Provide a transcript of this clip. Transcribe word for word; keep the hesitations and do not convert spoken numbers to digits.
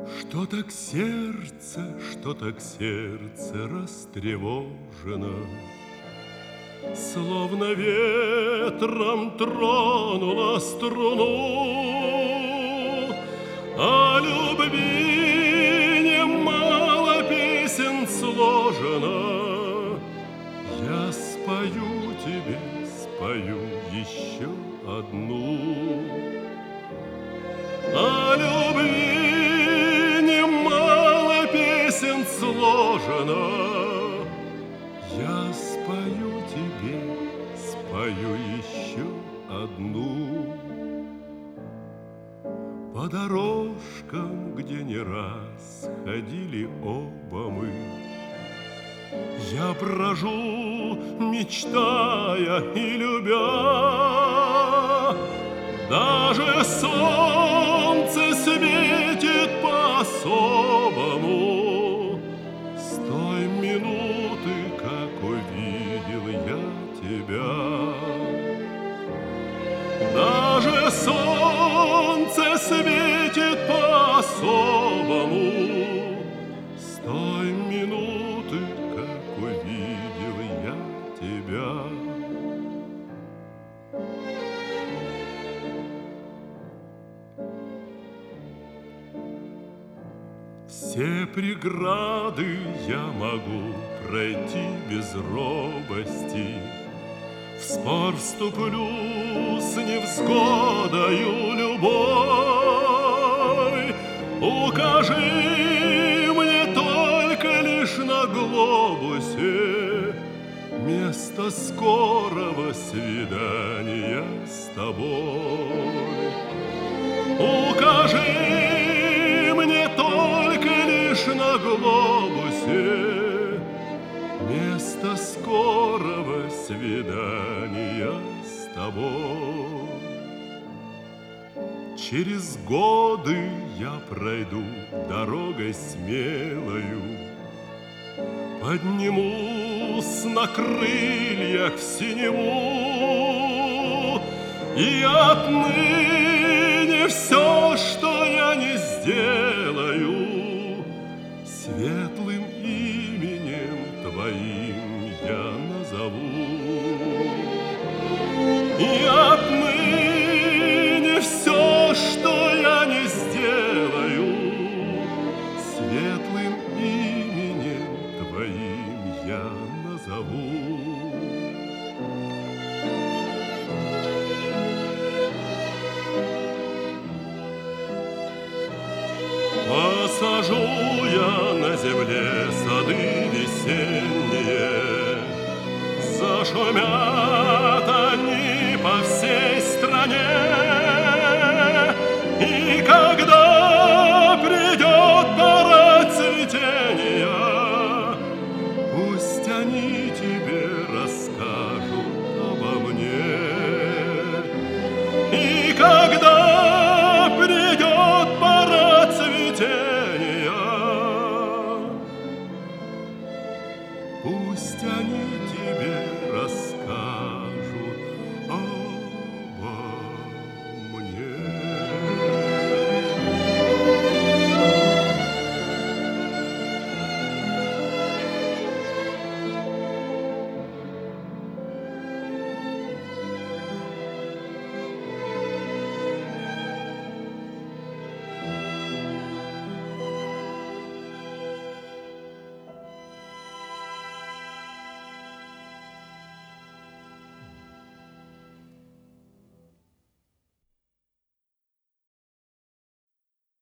Что так сердце, что так сердце растревожено, словно ветром тронула струну. О любви немало песен сложено. Я спою тебе, спою еще одну. О любви немало песен сложено. Я спою тебе, спою еще одну. По дорожкам, где не раз ходили оба мы, я брожу, мечтая и любя. Даже солнце светит по-особому с той минуты, как увидел я тебя. Даже солнце светит по-особому с той минуты, как увидел я тебя. Все преграды я могу пройти без робости. В спор вступлю с невзгодою любой. Укажи мне только лишь на глобусе место скорого свидания с тобой. Укажи мне только лишь на глобусе место скорого свидания с тобой. Через годы я пройду дорогой смелою, поднимусь на крыльях в синеву, и отныне все, что я не сделаю, светлым именем твоим я назову. И отныне все, что я не сделаю, светлым именем твоим я назову. Посажу я на земле сады весенние, зашумят они по всей стране.